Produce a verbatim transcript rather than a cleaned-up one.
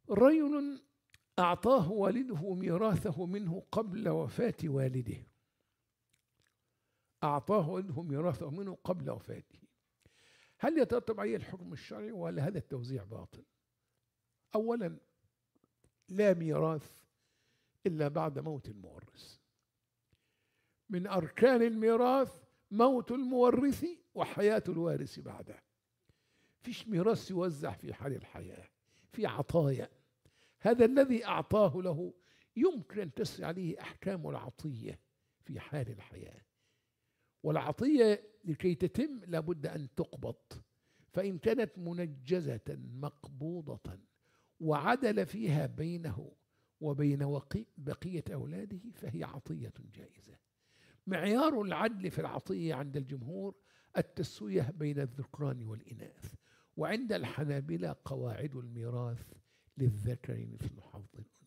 رجل أعطاه والده ميراثه منه قبل وفاة والده. أعطاه والده ميراثه منه قبل وفاته، هل يترتب عليه الحكم الشرعي ولا هذا التوزيع باطل؟ أولا، لا ميراث إلا بعد موت المورث. من أركان الميراث موت المورث وحياة الوارث بعده. فيش ميراث يوزع في حال الحياة، في عطايا. هذا الذي أعطاه له يمكن أن تسري عليه أحكام العطية في حال الحياة، والعطية لكي تتم لابد أن تقبض، فإن كانت منجزة مقبوضة وعدل فيها بينه وبين بقية أولاده فهي عطية جائزة. معيار العدل في العطية عند الجمهور التسوية بين الذكران والإناث، وعند الحنابلة قواعد الميراث للذكر مثل حظ الأنثيين.